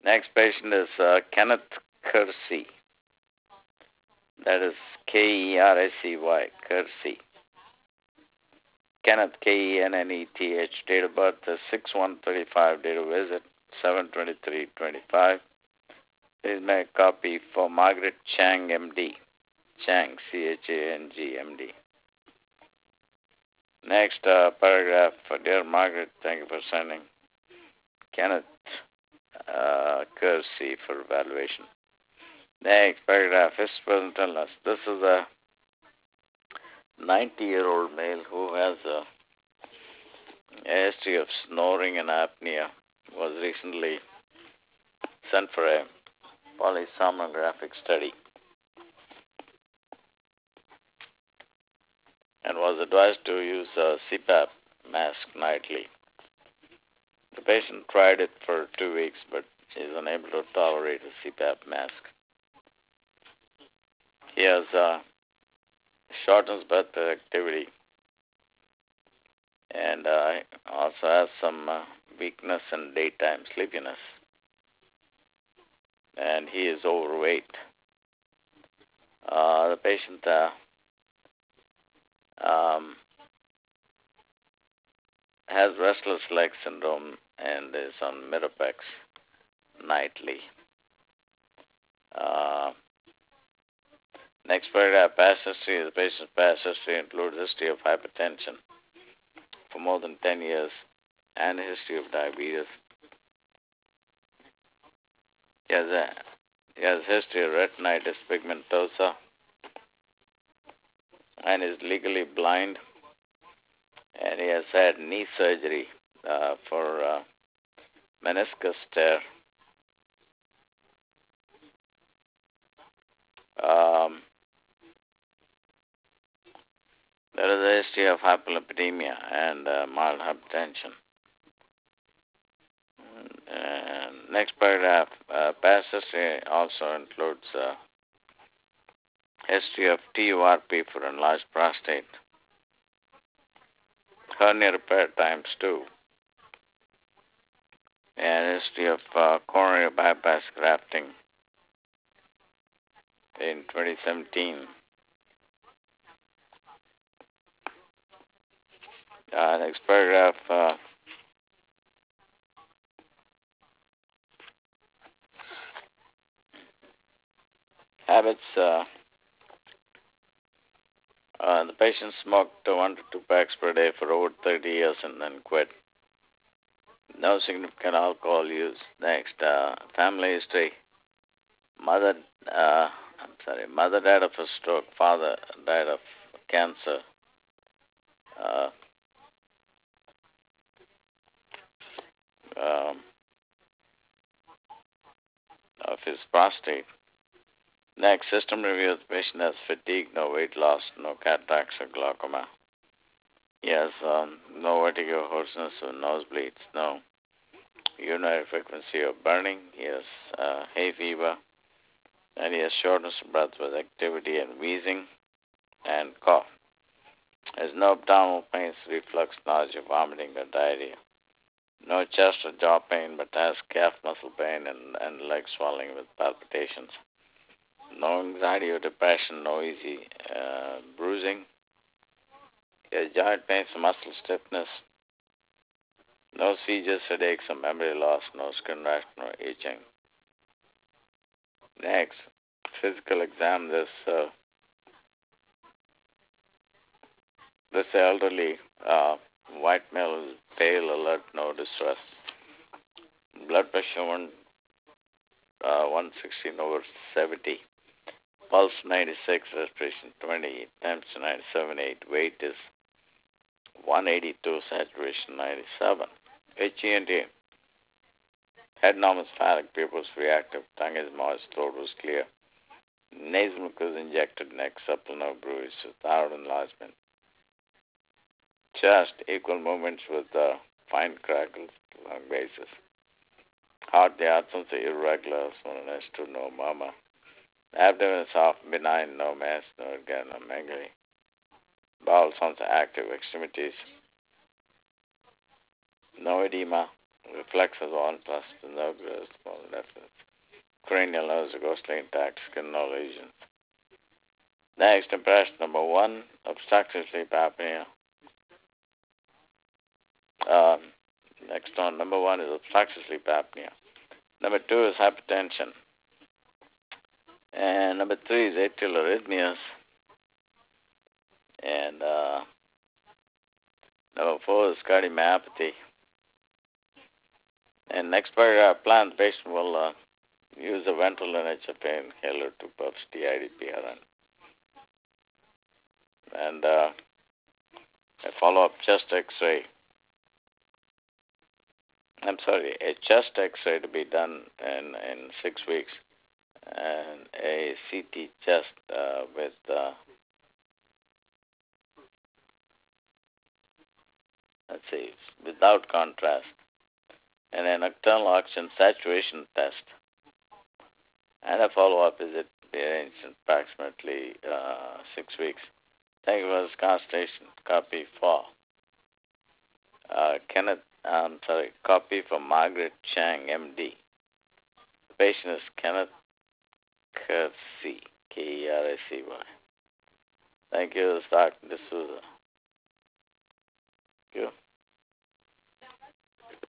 Next patient is Kenneth Kersey. That is Kersey, Kersey. Kenneth, Kenneth, date of birth is 6/1/35, date of visit 7/23/25. Please make a copy for Margaret Chang, MD. Chang, Chang, MD. Next paragraph, dear Margaret, thank you for sending Kenneth Kersey for evaluation. Next paragraph, his present illness. This is a 90-year-old male who has a history of snoring and apnea. Was recently sent for a polysomnographic study and was advised to use a CPAP mask nightly. The patient tried it for 2 weeks, but is unable to tolerate a CPAP mask. He has shortness breath activity and also has some weakness and daytime sleepiness. And he is overweight. The patient has restless leg syndrome and is on Mirapex nightly. Next paragraph, past history. The patient's past history includes history of hypertension for more than 10 years and a history of diabetes. He has history of retinitis pigmentosa and is legally blind, and he has had knee surgery for meniscus tear. There is a history of hyperlipidemia and mild hypertension. And next paragraph, past history also includes history of TURP for enlarged prostate, hernia repair ×2, and history of coronary bypass grafting in 2017. Next paragraph, habits. The patient smoked 1 to 2 packs per day for over 30 years and then quit. No significant alcohol use. Next, family history. Mother died of a stroke. Father died of cancer. Of his prostate. Next, system review. The patient has fatigue, no weight loss, no cataracts or glaucoma. He has no vertigo, hoarseness, or nosebleeds, no urinary frequency or burning. He has hay fever, and he has shortness of breath with activity and wheezing and cough. Has no abdominal pains, reflux, nausea, vomiting, or diarrhea. No chest or jaw pain, but has calf muscle pain and leg swelling with palpitations. No anxiety or depression, no easy bruising. He has joint pains, muscle stiffness. No seizures, headaches, or memory loss. No skin rash, no itching. Next, physical exam. This elderly white male is pale, alert, no distress. Blood pressure 116/70. Pulse 96, respiration 20, temperature 97.8. Weight is 182, saturation 97. HENT. Head normosphatic, pupils reactive, tongue is moist, throat was clear. Nasal mucus injected, neck supple, no bruise, without enlargement. Chest, equal movements with fine crackles along basis. Heart, the outcomes are irregular, so S2, no murmur. Abdomen is soft, benign, no mass, no organomegaly. Bowel sounds active, extremities. No edema, reflexes on plus the nerve growth, small deficits. Cranial nerves are ghostly intact, skin no lesions. Next, impression number 1, obstructive sleep apnea. Um, Next on number 1 is obstructive sleep apnea. Number 2 is hypertension. And number 3 is atrial arrhythmias. And number 4 is cardiomyopathy. And next paragraph plan, the patient will use a ventral NHFA inhaler to puff TID-PRN. And a follow-up chest X-ray. A chest X-ray to be done in 6 weeks, and a CT chest without contrast, and a nocturnal oxygen saturation test, and a follow-up visit be arranged in approximately 6 weeks. Thank you for this consultation. Copy for copy for Margaret Chang, MD. The patient is Kenneth Keracy, Keracy. Thank you, Dr. D'Souza. Thank you.